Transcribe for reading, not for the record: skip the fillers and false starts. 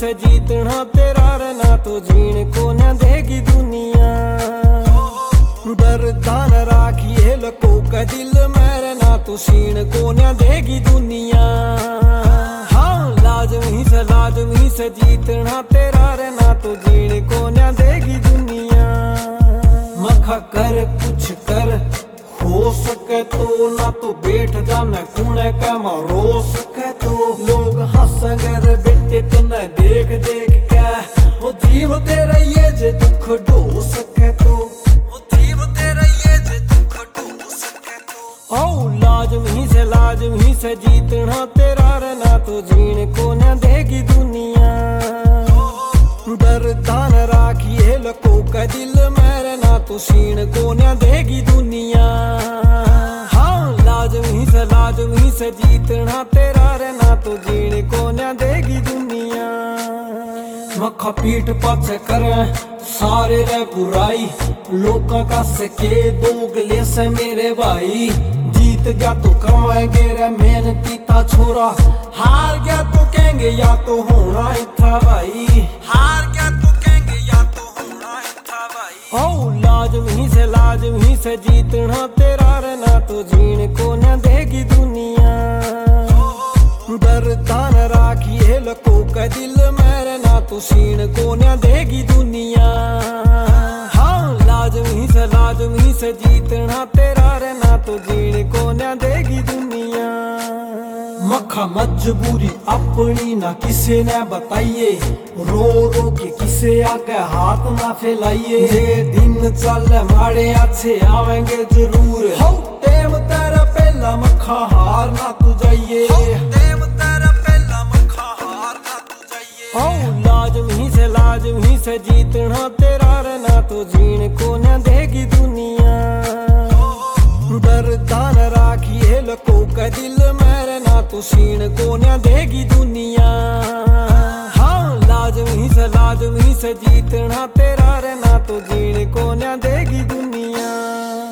से जीतना तेरा रहना तो जीने को न देगी दुनिया। डरता न राखिए लको का दिल मेरे ना तो सीन को न देगी दुनिया। हाँ लाजमी से जीतना तेरा रहना तो जीने को न देगी दुनिया। मखा कर कुछ कर हो सके तो ना तो बैठ जाना कुने का मारो सके तो लोग हंसगर बेटे तुम्हें देख देख के वो जीव तेरा ये जे दुख ढो सके तो वो जीव तेरा ये जे दुख ढो सके तो। ओ लाजमी से जीतना तेरा रहना तो जीने को न देगी दुनिया। डरता न राखिए लको का दिल मेरे ना तो सीन को न देगी दुनिया। हाँ लाजमी से जीतना तेरा रहना तो जीने को न देगी दुनिया। मखा पीठ पाछे करे सारे रे बुराई लोका का सके दोगले से मेरे भाई। जीत गया तो कमाएंगे रे मेहनती था छोरा, हार गया तो कहेंगे या तो होना ही था भाई। हार गया तो कहेंगे या तो होना ही था भाई। ओ लाजमी से जीतना तेरा रहना तो जीने को न देगी दुनिया। डरता न राखिए लको का दिल मेरे ना तो सीन को न देगी दुनिया। हाँ लाजमी से जीतना तेरा रहना तो जीने को न देगी दुनिया। मखा मजबूरी अपनी ना किसे ने बताइए, रो रो के किसे आगे हाथ ना फैलाइए। ये दिन चल माड़े अच्छे आवेंगे जरूर, हो टेम तेरा पहला मखा हार ना तू जाइए। टेम तेरा पहला मखा हार ना तू जाइए। ओ लाजमी से जीतना तेरा रहना तो जीने को न देगी दुनिया। डरता न राखिए लको का दिल मेरे ना तो सीन को न देगी दुनिया। हाँ लाजमी से जीतना तेरा रहना तो जीने को न देगी दुनिया।